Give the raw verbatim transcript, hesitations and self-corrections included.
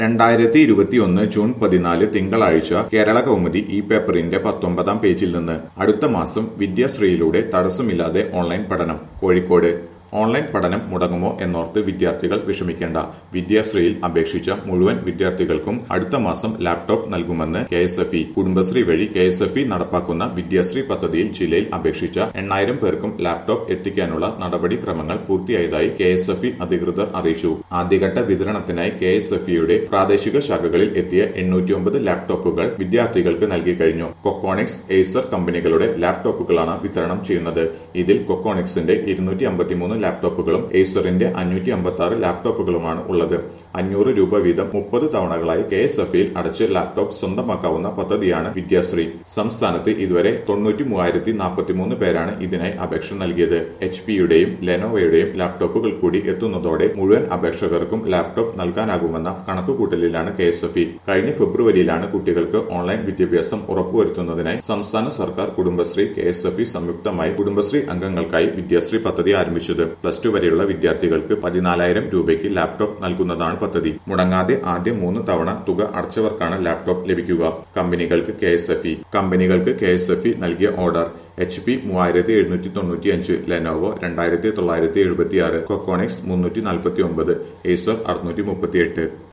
രണ്ടായിരത്തി ഇരുപത്തിയൊന്ന് ജൂൺ പതിനാല് തിങ്കളാഴ്ച കേരള കൗമുദി ഈ പേപ്പറിന്റെ പത്തൊമ്പതാം പേജിൽ നിന്ന് അടുത്ത മാസം വിദ്യാശ്രീയിലൂടെ തടസ്സമില്ലാതെ ഓൺലൈൻ പഠനം. കോഴിക്കോട് ഓൺലൈൻ പഠനം മുടങ്ങുമോ എന്നോർത്ത് വിദ്യാർത്ഥികൾ വിഷമിക്കേണ്ട. വിദ്യാശ്രീയിൽ അപേക്ഷിച്ച മുഴുവൻ വിദ്യാർത്ഥികൾക്കും അടുത്ത മാസം ലാപ്ടോപ്പ് നൽകുമെന്ന് K S F E. Kudumbashree വഴി കെ എസ് എഫ് ഇ നടപ്പാക്കുന്ന വിദ്യാശ്രീ പദ്ധതിയിൽ ജില്ലയിൽ അപേക്ഷിച്ച എണ്ണായിരം പേർക്കും ലാപ്ടോപ്പ് എത്തിക്കാനുള്ള നടപടിക്രമങ്ങൾ പൂർത്തിയായതായി കെ എസ് എഫ് ഇ അധികൃതർ അറിയിച്ചു. ആദ്യഘട്ട വിതരണത്തിനായി കെ എസ് എഫ് ഇയുടെ പ്രാദേശിക ശാഖകളിൽ എത്തിയ എണ്ണൂറ്റിയൊമ്പത് ലാപ്ടോപ്പുകൾ വിദ്യാർത്ഥികൾക്ക് നൽകി കഴിഞ്ഞു. കൊക്കോണിക്സ്, എയ്സർ കമ്പനികളുടെ ലാപ്ടോപ്പുകളാണ് വിതരണം ചെയ്യുന്നത്. ഇതിൽ കൊക്കോണിക്സിന്റെ ഇരുന്നൂറ്റി അമ്പത്തിമൂന്ന് ലാപ്ടോപ്പുകളും എയ്സറിന്റെ അഞ്ഞൂറ്റി അമ്പത്തി ആറ് ലാപ്ടോപ്പുകളുമാണ് ഉള്ളത്. അഞ്ഞൂറ് രൂപ വീതം മുപ്പത് തവണകളായി കെ എസ് എഫ് ഇയിൽ അടച്ച് ലാപ്ടോപ്പ് സ്വന്തമാക്കാവുന്ന പദ്ധതിയാണ് വിദ്യാശ്രീ. സംസ്ഥാനത്ത് ഇതുവരെ തൊണ്ണൂറ്റി മൂവായിരത്തി നാൽപ്പത്തിമൂന്ന് പേരാണ് ഇതിനായി അപേക്ഷ നൽകിയത്. എച്ച് പിയുടെയും ലെനോവയുടെയും ലാപ്ടോപ്പുകൾ കൂടി എത്തുന്നതോടെ മുഴുവൻ അപേക്ഷകർക്കും ലാപ്ടോപ്പ് നൽകാനാകുമെന്ന കണക്കുകൂട്ടലിലാണ് കെ എസ് എഫ് ഇ. കഴിഞ്ഞ ഫെബ്രുവരിയിലാണ് കുട്ടികൾക്ക് ഓൺലൈൻ വിദ്യാഭ്യാസം ഉറപ്പുവരുത്തുന്നതിനായി സംസ്ഥാന സർക്കാർ, Kudumbashree, K S F E സംയുക്തമായി കുടുംബശ്രീ അംഗങ്ങൾക്കായി വിദ്യാശ്രീ പദ്ധതി ആരംഭിച്ചത്. പ്ലസ് ടു വരെയുള്ള വിദ്യാർത്ഥികൾക്ക് പതിനാലായിരം രൂപയ്ക്ക് ലാപ്ടോപ്പ് നൽകുന്നതാണ് പദ്ധതി. മുടങ്ങാതെ ആദ്യ മൂന്ന് തവണ തുക അടച്ചവർക്കാണ് ലാപ്ടോപ്പ് ലഭിക്കുക. കമ്പനികൾക്ക് കെ എസ് എഫ് ഇ കമ്പനികൾക്ക് കെ എസ് എഫ് ഇ നൽകിയ ഓർഡർ: എച്ച് പി മൂവായിരത്തി എഴുന്നൂറ്റി തൊണ്ണൂറ്റി അഞ്ച്, ലെനോവോ രണ്ടായിരത്തി തൊള്ളായിരത്തി എഴുപത്തി ആറ്, കൊക്കോണിക്സ് മുന്നൂറ്റി നാൽപ്പത്തി ഒമ്പത്, എയ്സർ അറുന്നൂറ്റി മുപ്പത്തി എട്ട്.